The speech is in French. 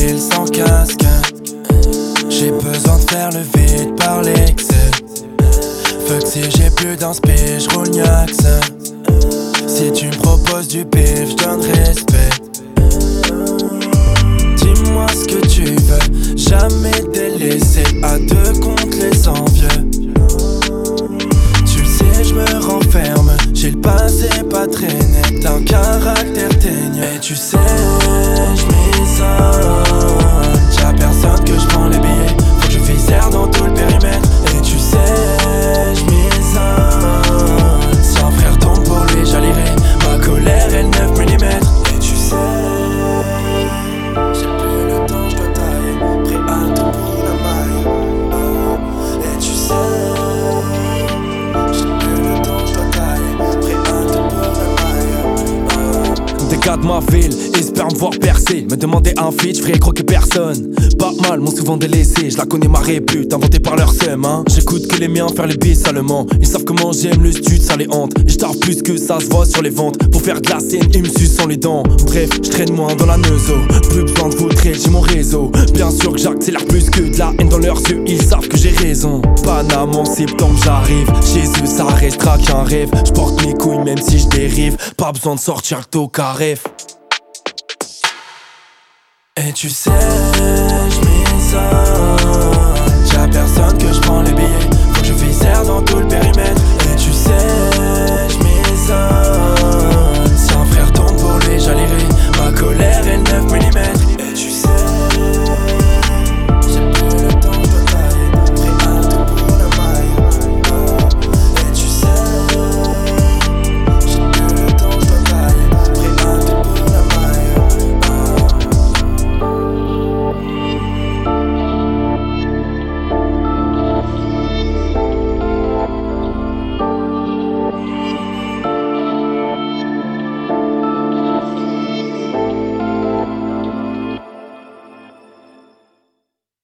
ville sans casque. J'ai besoin de faire le vide par l'excès. Fuck si j'ai plus d'inspi, j'roule Niax. Si tu me proposes du bif, j'donne respect. Dis-moi ce que tu veux, jamais délaissé à deux contre les envieux. Tu le sais, je me renferme, j'ai le passé pas traîné, t'as un caractère teigneux. Et tu sais, je m'isole, y'a personne que je prends les billets, faut que je visère dans tout le périmètre. Et tu sais, je m'isole, si un frère tombe pour lui, j'allierai, ma colère est 9 mm. Et tu sais, j'ai plus le temps, je dois tailler, prêt à tout pour la maille. Et tu sais, j'ai plus le temps, je dois tailler, prêt à tout pour la maille. Des gars de ma ville espèrent me voir percer, me demander un feat, j'ferais croquer personne. Pas mal, m'ont souvent délaissé, je la connais ma répute, inventée par leur seum, hein. J'écoute que les miens faire les bis salement. Ils savent comment j'aime le stud, ça les hante. Et j'tarve plus que ça se voit sur les ventes. Pour faire de la scène, ils me sucent sans les dents. Bref, j'traîne moins dans la neuzo. Plus besoin de votre aide, j'ai mon réseau. Bien sûr que j'accélère plus que de la haine dans leurs yeux, ils savent que j'ai raison. Paname en septembre, j'arrive. Chez eux, ça restera qu'un rêve. J'porte mes couilles même si j'dérive. Pas besoin de sortir que t'au carref. Et tu sais, je m'isole, y'a personne que je prends les billets, faut que je visère dans tout le périmètre. Et tu sais,